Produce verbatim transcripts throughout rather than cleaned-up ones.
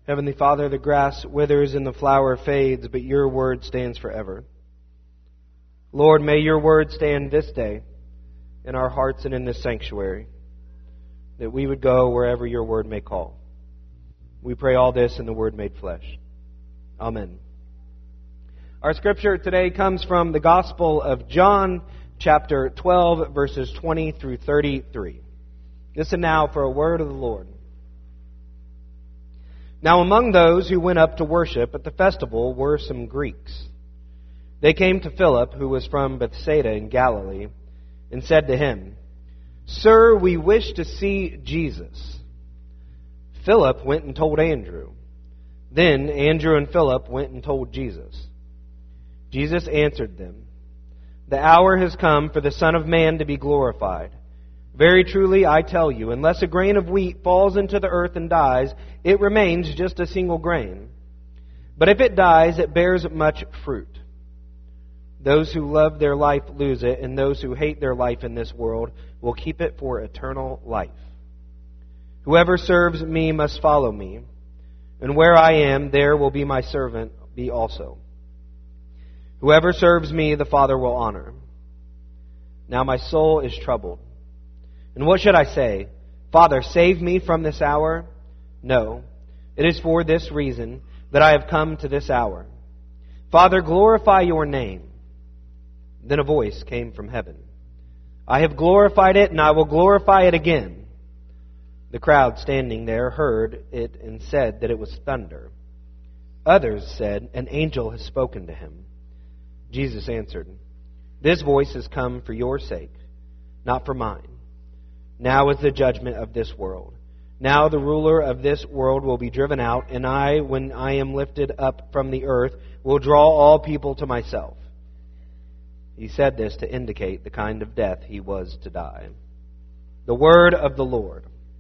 Heavenly Father, the grass withers and the flower fades, but your word stands forever. Lord, may your word stand this day in our hearts and in this sanctuary, that we would go wherever your word may call. We pray all this in the Word made flesh. Amen. Our scripture today comes from the Gospel of John, chapter twelve, verses twenty through thirty-three. Listen now for a word of the Lord. Now among those who went up to worship at the festival were some Greeks. They came to Philip, who was from Bethsaida in Galilee, and said to him, "Sir, we wish to see Jesus." Philip went and told Andrew. Then Andrew and Philip went and told Jesus. Jesus answered them, "The hour has come for the Son of Man to be glorified. Very truly, I tell you, unless a grain of wheat falls into the earth and dies, it remains just a single grain. But if it dies, it bears much fruit. Those who love their life lose it, and those who hate their life in this world will keep it for eternal life. Whoever serves me must follow me, and where I am, there will be my servant be also. Whoever serves me, the Father will honor. Now my soul is troubled. And what should I say? Father, save me from this hour? No, it is for this reason that I have come to this hour. Father, glorify your name." Then a voice came from heaven. "I have glorified it, and I will glorify it again." The crowd standing there heard it and said that it was thunder. Others said, "An angel has spoken to him." Jesus answered, "This voice has come for your sake, not for mine. Now is the judgment of this world. Now the ruler of this world will be driven out, and I, when I am lifted up from the earth, will draw all people to myself." He said this to indicate the kind of death he was to die. The word of the Lord.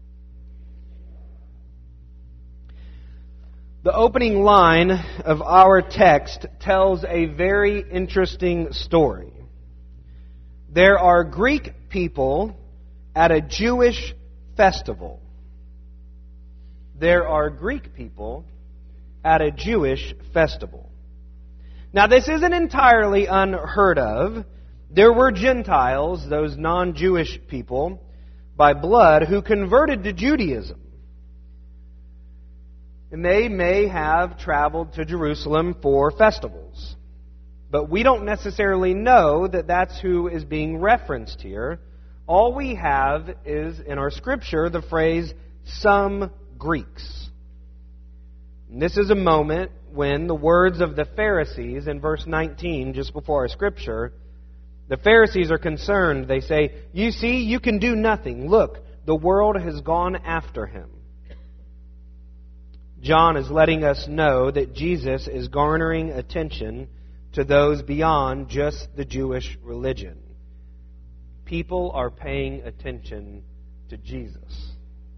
The opening line of our text tells a very interesting story. There are Greek people at a Jewish festival. There are Greek people at a Jewish festival. Now, this isn't entirely unheard of. There were Gentiles, those non-Jewish people, by blood, who converted to Judaism. And they may have traveled to Jerusalem for festivals. But we don't necessarily know that that's who is being referenced here. All we have is, in our scripture, the phrase, "some Greeks." And this is a moment when the words of the Pharisees in verse nineteen, just before our scripture, the Pharisees are concerned. They say, "You see, you can do nothing. Look, the world has gone after him." John is letting us know that Jesus is garnering attention to those beyond just the Jewish religion. People are paying attention to Jesus.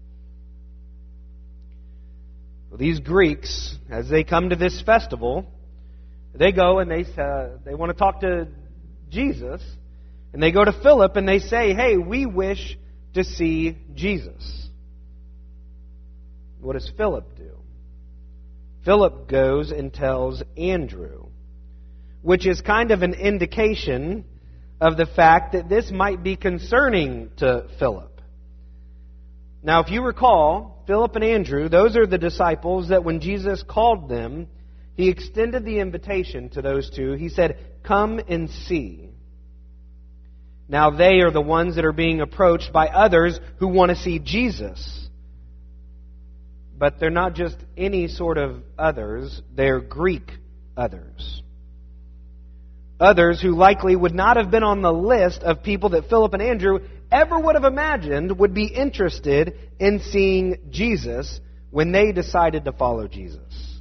Well, these Greeks, as they come to this festival, they go and they uh, they want to talk to Jesus, and they go to Philip and they say, "Hey, we wish to see Jesus." What does Philip do? Philip goes and tells Andrew, which is kind of an indication of the fact that this might be concerning to Philip. Now, if you recall, Philip and Andrew, those are the disciples that when Jesus called them, He extended the invitation to those two. He said, "Come and see." Now, they are the ones that are being approached by others who want to see Jesus. But they're not just any sort of others, they're Greek others. Others who likely would not have been on the list of people that Philip and Andrew ever would have imagined would be interested in seeing Jesus when they decided to follow Jesus.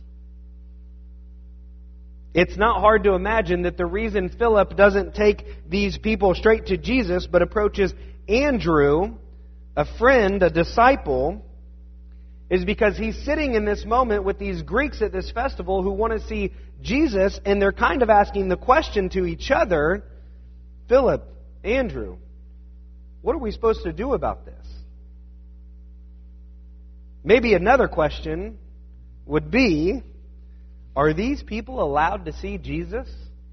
It's not hard to imagine that the reason Philip doesn't take these people straight to Jesus but approaches Andrew, a friend, a disciple, is because he's sitting in this moment with these Greeks at this festival who want to see Jesus, and they're kind of asking the question to each other, "Philip, Andrew, what are we supposed to do about this?" Maybe another question would be, are these people allowed to see Jesus?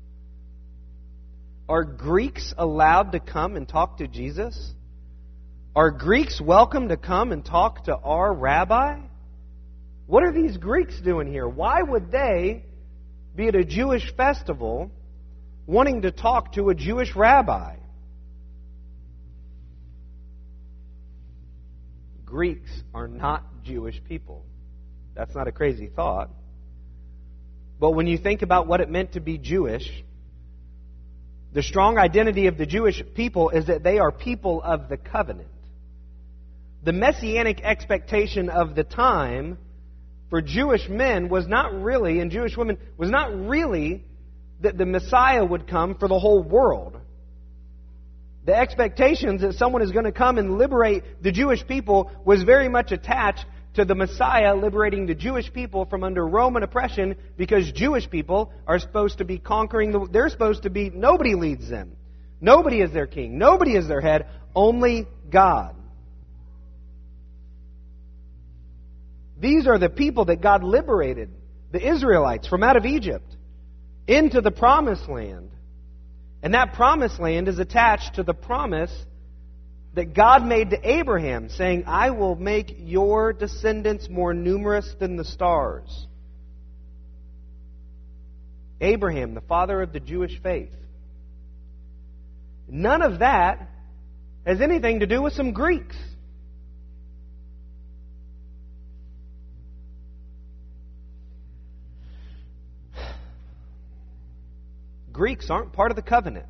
Are Greeks allowed to come and talk to Jesus? Are Greeks welcome to come and talk to our rabbi? What are these Greeks doing here? Why would they be at a Jewish festival wanting to talk to a Jewish rabbi? Greeks are not Jewish people. That's not a crazy thought. But when you think about what it meant to be Jewish, the strong identity of the Jewish people is that they are people of the covenant. The messianic expectation of the time for Jewish men was not really, and Jewish women, was not really that the Messiah would come for the whole world. The expectations that someone is going to come and liberate the Jewish people was very much attached to the Messiah liberating the Jewish people from under Roman oppression, because Jewish people are supposed to be conquering the... They're supposed to be... Nobody leads them. Nobody is their king. Nobody is their head. Only God. These are the people that God liberated, the Israelites, from out of Egypt into the Promised Land. And that Promised Land is attached to the promise that God made to Abraham, saying, I will make your descendants more numerous than the stars. Abraham, the father of the Jewish faith. None of that has anything to do with some Greeks. Greeks aren't part of the covenant.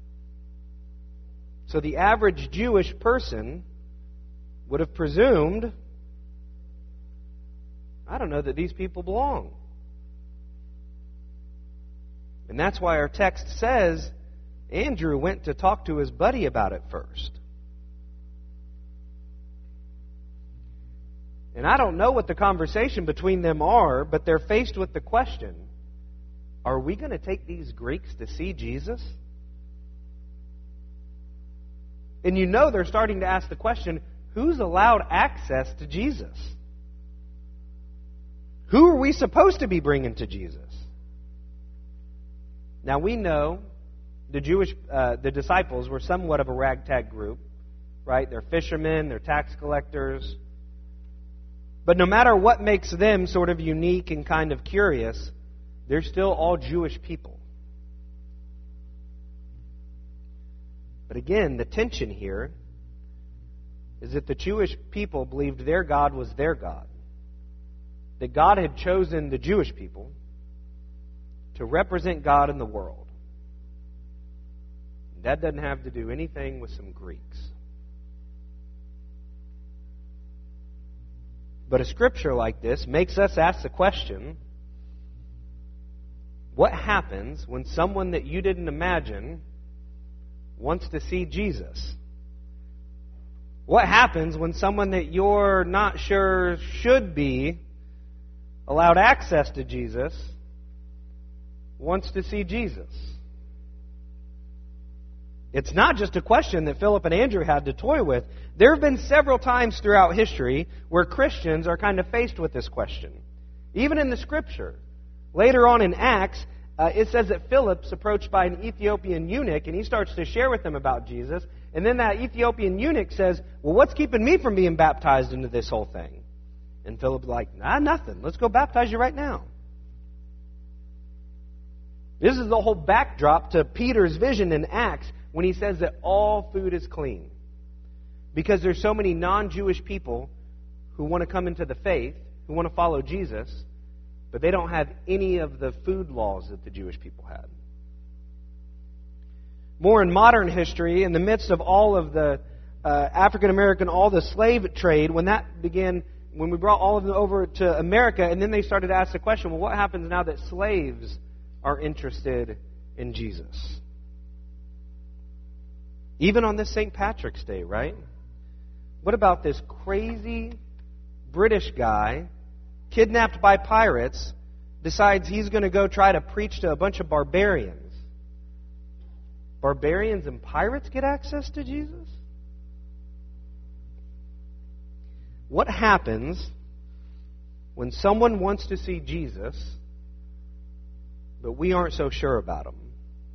So the average Jewish person would have presumed, I don't know that these people belong. And that's why our text says Andrew went to talk to his buddy about it first. And I don't know what the conversation between them are, but they're faced with the question, are we going to take these Greeks to see Jesus? And you know they're starting to ask the question, who's allowed access to Jesus? Who are we supposed to be bringing to Jesus? Now we know the Jewish, uh, the disciples were somewhat of a ragtag group, right? They're fishermen, they're tax collectors. But no matter what makes them sort of unique and kind of curious, they're still all Jewish people. But again, the tension here is that the Jewish people believed their God was their God. That God had chosen the Jewish people to represent God in the world. That doesn't have to do anything with some Greeks. But a scripture like this makes us ask the question, what happens when someone that you didn't imagine wants to see Jesus? What happens when someone that you're not sure should be allowed access to Jesus wants to see Jesus? It's not just a question that Philip and Andrew had to toy with. There have been several times throughout history where Christians are kind of faced with this question. Even in the Scripture. Later on in Acts, uh, it says that Philip's approached by an Ethiopian eunuch, and he starts to share with them about Jesus. And then that Ethiopian eunuch says, well, what's keeping me from being baptized into this whole thing? And Philip's like, nah, nothing. Let's go baptize you right now. This is the whole backdrop to Peter's vision in Acts when he says that all food is clean. Because there's so many non-Jewish people who want to come into the faith, who want to follow Jesus, but they don't have any of the food laws that the Jewish people had. More in modern history, in the midst of all of the uh, African American, all the slave trade, when that began, when we brought all of them over to America, and then they started to ask the question, well, what happens now that slaves are interested in Jesus? Even on this Saint Patrick's Day, right? What about this crazy British guy, kidnapped by pirates, decides he's going to go try to preach to a bunch of barbarians? Barbarians and pirates get access to Jesus? What happens when someone wants to see Jesus, but we aren't so sure about him.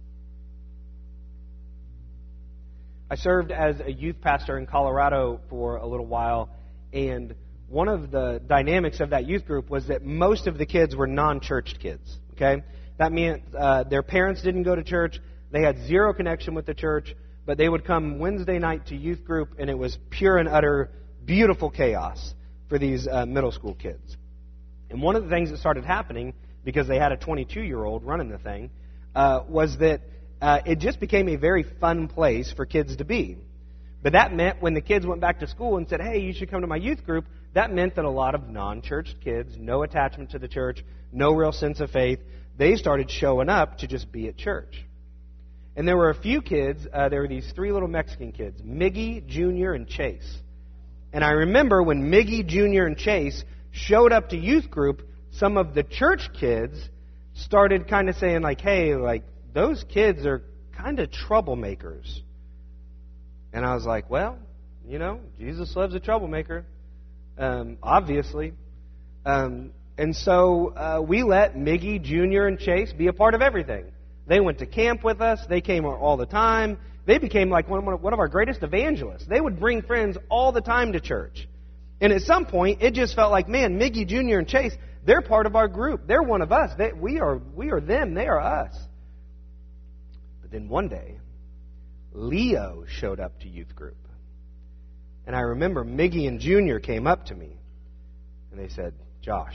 I served as a youth pastor in Colorado for a little while, and one of the dynamics of that youth group was that most of the kids were non-churched kids. Okay, that meant uh, their parents didn't go to church, they had zero connection with the church, but they would come Wednesday night to youth group, and it was pure and utter beautiful chaos for these uh, middle school kids. And one of the things that started happening, because they had a twenty-two-year-old running the thing, uh, was that Uh, it just became a very fun place for kids to be. But that meant when the kids went back to school and said, hey, you should come to my youth group, that meant that a lot of non-churched kids, no attachment to the church, no real sense of faith, they started showing up to just be at church. And there were a few kids, uh, there were these three little Mexican kids, Miggy, Junior, and Chase. And I remember when Miggy, Junior, and Chase showed up to youth group, some of the church kids started kind of saying like, hey, like, those kids are kind of troublemakers. And I was like, well, you know, Jesus loves a troublemaker, um, obviously. Um, and so uh, we let Miggy, Junior, and Chase be a part of everything. They went to camp with us. They came all the time. They became like one of, one of our greatest evangelists. They would bring friends all the time to church. And at some point, it just felt like, man, Miggy, Junior, and Chase, they're part of our group. They're one of us. They, we are, we are them. They are us. Then one day, Leo showed up to youth group. And I remember Miggy and Junior came up to me. And they said, Josh,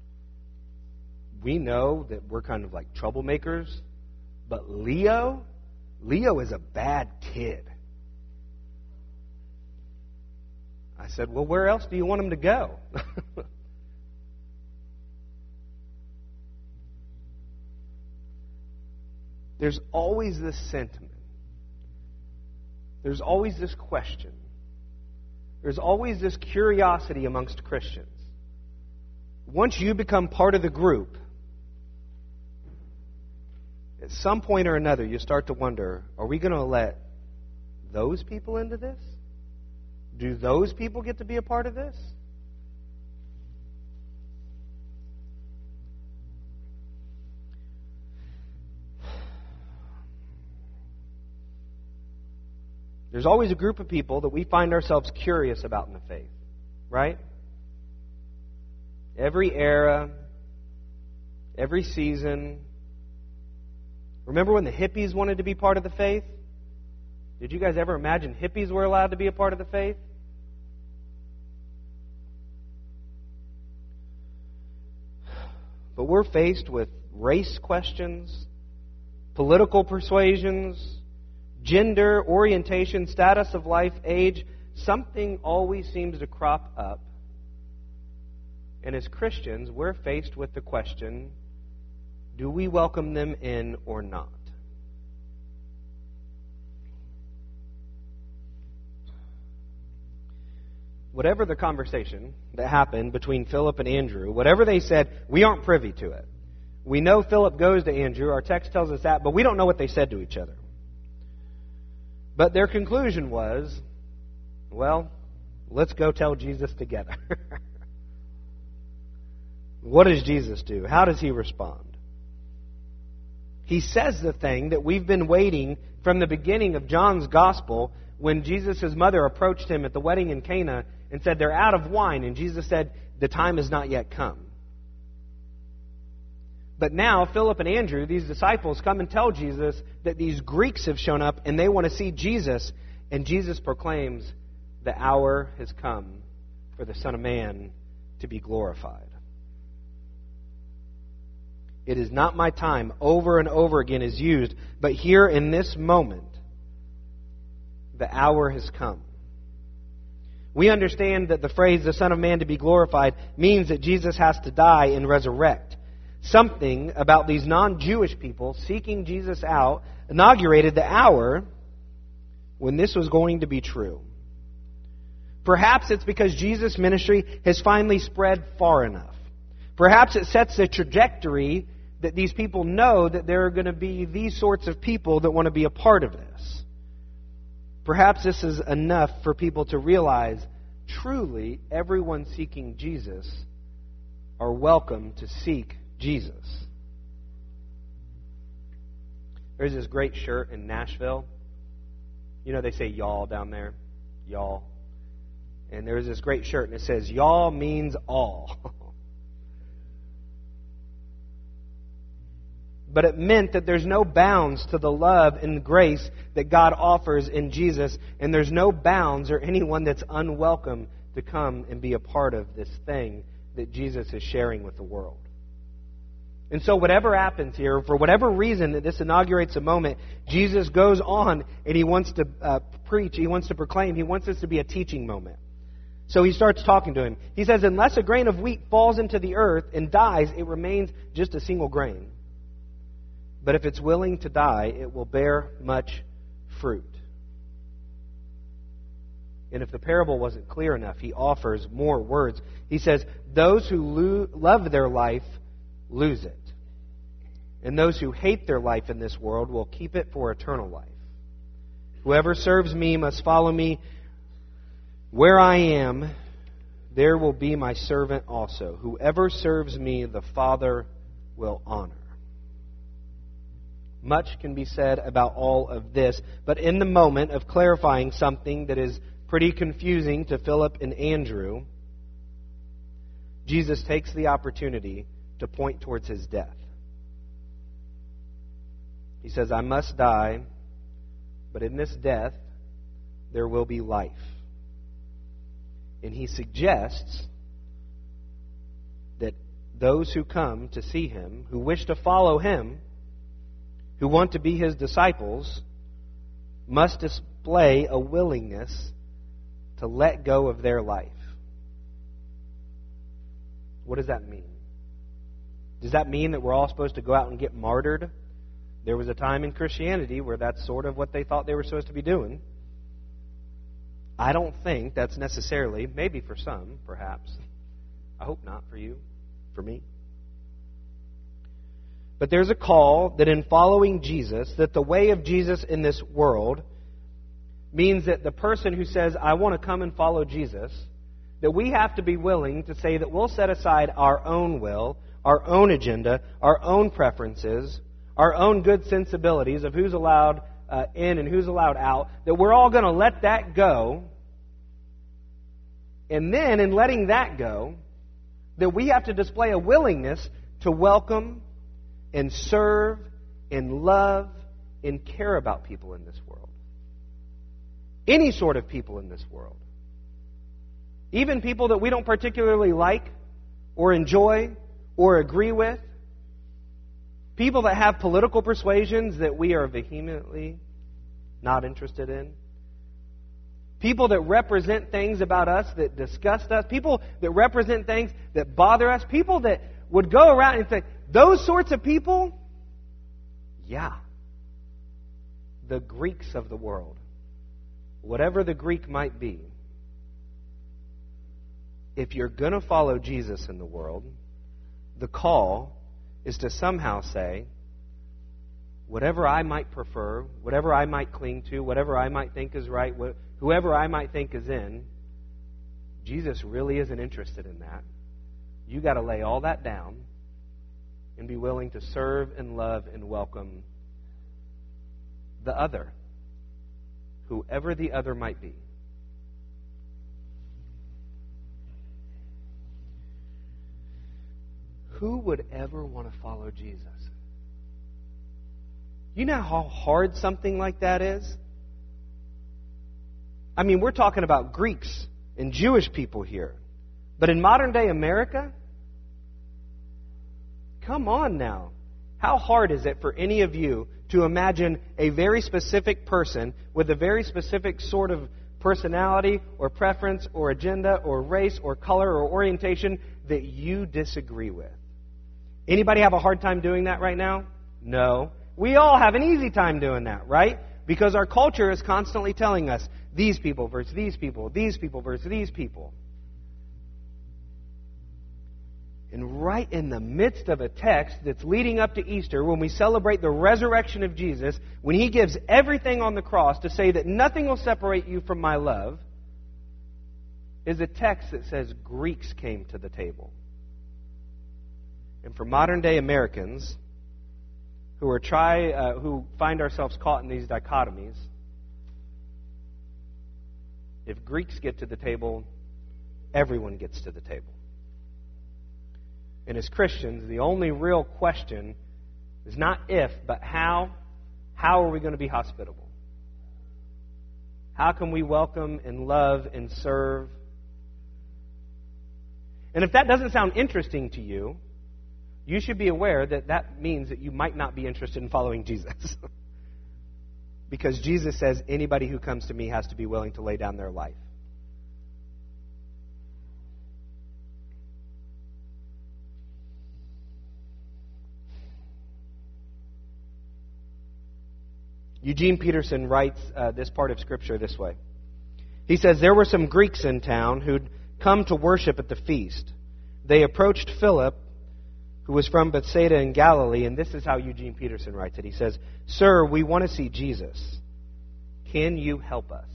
we know that we're kind of like troublemakers, but Leo, Leo is a bad kid. I said, well, where else do you want him to go? There's always this sentiment. There's always this question. There's always this curiosity amongst Christians. Once you become part of the group, at some point or another, you start to wonder, are we going to let those people into this? Do those people get to be a part of this? There's always a group of people that we find ourselves curious about in the faith, right? Every era, every season. Remember when the hippies wanted to be part of the faith? Did you guys ever imagine hippies were allowed to be a part of the faith? But we're faced with race questions, political persuasions, gender, orientation, status of life, age. Something always seems to crop up. And as Christians, we're faced with the question, do we welcome them in or not? Whatever the conversation that happened between Philip and Andrew, whatever they said, we aren't privy to it. We know Philip goes to Andrew. Our text tells us that, but we don't know what they said to each other. But their conclusion was, well, let's go tell Jesus together. What does Jesus do? How does he respond? He says the thing that we've been waiting from the beginning of John's Gospel when Jesus' mother approached him at the wedding in Cana and said, they're out of wine. And Jesus said, the time has not yet come. But now, Philip and Andrew, these disciples, come and tell Jesus that these Greeks have shown up and they want to see Jesus. And Jesus proclaims, the hour has come for the Son of Man to be glorified. It is not my time, over and over again is used, but here in this moment, the hour has come. We understand that the phrase, the Son of Man to be glorified, means that Jesus has to die and resurrect. Something about these non-Jewish people seeking Jesus out inaugurated the hour when this was going to be true. Perhaps it's because Jesus' ministry has finally spread far enough. Perhaps it sets a trajectory that these people know that there are going to be these sorts of people that want to be a part of this. Perhaps this is enough for people to realize truly everyone seeking Jesus are welcome to seek Jesus. There's this great shirt in Nashville. You know, they say y'all down there. Y'all. And there's this great shirt, and it says, y'all means all. But it meant that there's no bounds to the love and grace that God offers in Jesus, and there's no bounds or anyone that's unwelcome to come and be a part of this thing that Jesus is sharing with the world. And so whatever happens here, for whatever reason that this inaugurates a moment, Jesus goes on and he wants to uh, preach, he wants to proclaim, he wants this to be a teaching moment. So he starts talking to him. He says, unless a grain of wheat falls into the earth and dies, it remains just a single grain. But if it's willing to die, it will bear much fruit. And if the parable wasn't clear enough, he offers more words. He says, those who lo- love their life lose it. And those who hate their life in this world will keep it for eternal life. Whoever serves me must follow me. Where I am, there will be my servant also. Whoever serves me, the Father will honor. Much can be said about all of this, but in the moment of clarifying something that is pretty confusing to Philip and Andrew, Jesus takes the opportunity to point towards his death. He says, I must die, but in this death there will be life. And he suggests that those who come to see him, who wish to follow him, who want to be his disciples, must display a willingness to let go of their life. What does that mean? Does that mean that we're all supposed to go out and get martyred? There was a time in Christianity where that's sort of what they thought they were supposed to be doing. I don't think that's necessarily, maybe for some, perhaps. I hope not for you, for me. But there's a call that in following Jesus, that the way of Jesus in this world means that the person who says, I want to come and follow Jesus, that we have to be willing to say that we'll set aside our own will, our own agenda, our own preferences, our own good sensibilities of who's allowed uh, in and who's allowed out, that we're all going to let that go. And then in letting that go, that we have to display a willingness to welcome and serve and love and care about people in this world. Any sort of people in this world. Even people that we don't particularly like or enjoy or agree with. People that have political persuasions that we are vehemently not interested in. People that represent things about us that disgust us. People that represent things that bother us. People that would go around and say, those sorts of people, yeah. The Greeks of the world. Whatever the Greek might be. If you're going to follow Jesus in the world, the call is to somehow say, whatever I might prefer, whatever I might cling to, whatever I might think is right, whoever I might think is in, Jesus really isn't interested in that. You got to lay all that down and be willing to serve and love and welcome the other, whoever the other might be. Who would ever want to follow Jesus? You know how hard something like that is? I mean, we're talking about Greeks and Jewish people here. But in modern day America, come on now. How hard is it for any of you to imagine a very specific person with a very specific sort of personality or preference or agenda or race or color or orientation that you disagree with? Anybody have a hard time doing that right now? No. We all have an easy time doing that, right? Because our culture is constantly telling us, these people versus these people, these people versus these people. And right in the midst of a text that's leading up to Easter, when we celebrate the resurrection of Jesus, when He gives everything on the cross to say that nothing will separate you from my love, is a text that says Greeks came to the table. And for modern day Americans who are try uh, who find ourselves caught in these dichotomies, if Greeks get to the table, everyone gets to the table. And as Christians, the only real question is not if, but how. How are we going to be hospitable? How can we welcome and love and serve? And if that doesn't sound interesting to you, you should be aware that that means that you might not be interested in following Jesus. Because Jesus says anybody who comes to me has to be willing to lay down their life. Eugene Peterson writes uh, this part of Scripture this way. He says, there were some Greeks in town who'd come to worship at the feast. They approached Philip, who was from Bethsaida in Galilee, and this is how Eugene Peterson writes it. He says, Sir, we want to see Jesus. Can you help us?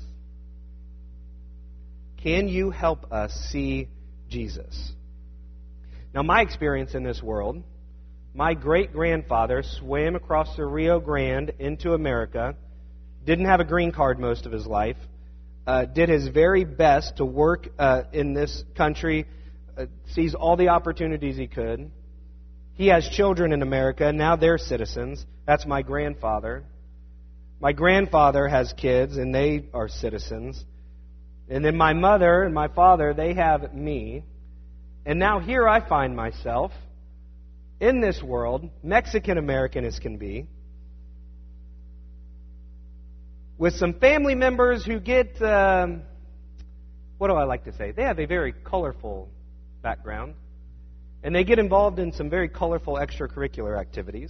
Can you help us see Jesus? Now, my experience in this world, my great-grandfather swam across the Rio Grande into America, didn't have a green card most of his life, uh, did his very best to work uh, in this country, uh, sees all the opportunities he could. He has children in America, now they're citizens. That's my grandfather. My grandfather has kids, and they are citizens. And then my mother and my father, they have me. And now here I find myself in this world, Mexican-American as can be, with some family members who get, um, what do I like to say? They have a very colorful background, and they get involved in some very colorful extracurricular activities.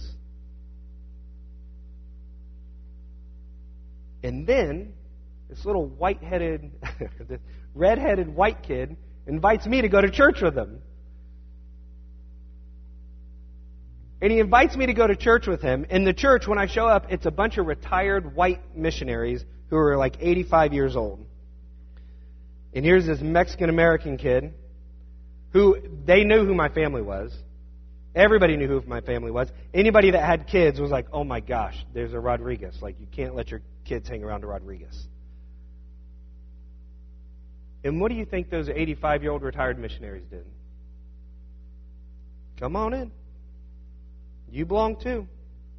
And then, this little white-headed, red-headed white kid invites me to go to church with him. And he invites me to go to church with him. In the church, when I show up, it's a bunch of retired white missionaries who are like eighty-five years old. And here's this Mexican-American kid who, they knew who my family was. Everybody knew who my family was. Anybody that had kids was like, oh my gosh, there's a Rodriguez. Like, you can't let your kids hang around a Rodriguez. And what do you think those eighty-five-year-old retired missionaries did? Come on in. You belong too.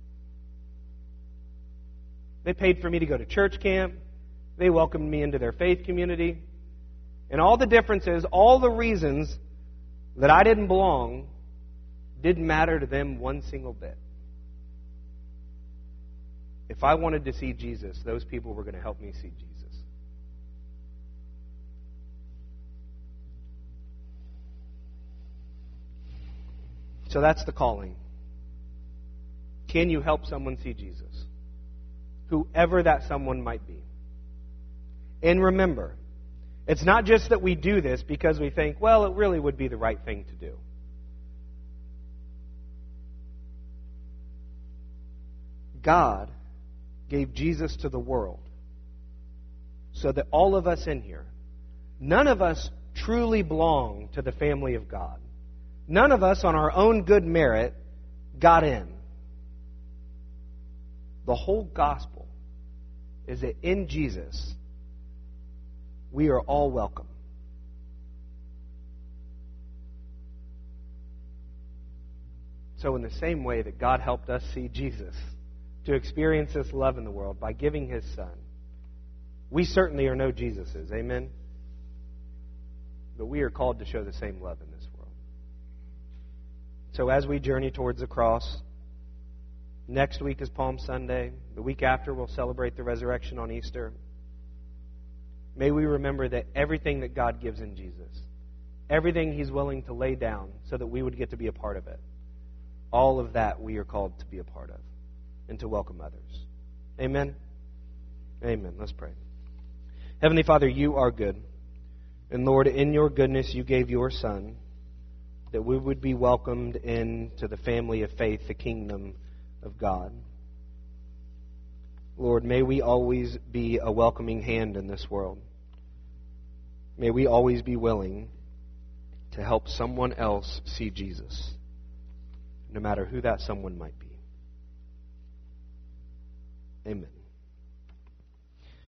They paid for me to go to church camp. They welcomed me into their faith community. And all the differences, all the reasons that I didn't belong, didn't matter to them one single bit. If I wanted to see Jesus, those people were going to help me see Jesus. So that's the calling. Can you help someone see Jesus? Whoever that someone might be. And remember, it's not just that we do this because we think, well, it really would be the right thing to do. God gave Jesus to the world so that all of us in here, none of us truly belong to the family of God. None of us on our own good merit got in. The whole gospel is that in Jesus, we are all welcome. So in the same way that God helped us see Jesus, to experience this love in the world by giving His Son, we certainly are no Jesuses. Amen? But we are called to show the same love in this world. So as we journey towards the cross, next week is Palm Sunday. The week after, we'll celebrate the resurrection on Easter. May we remember that everything that God gives in Jesus, everything He's willing to lay down so that we would get to be a part of it, all of that we are called to be a part of and to welcome others. Amen? Amen. Let's pray. Heavenly Father, You are good. And Lord, in Your goodness, You gave Your Son that we would be welcomed into the family of faith, the kingdom of God. Lord, may we always be a welcoming hand in this world. May we always be willing to help someone else see Jesus. no matter who that someone might be. Amen.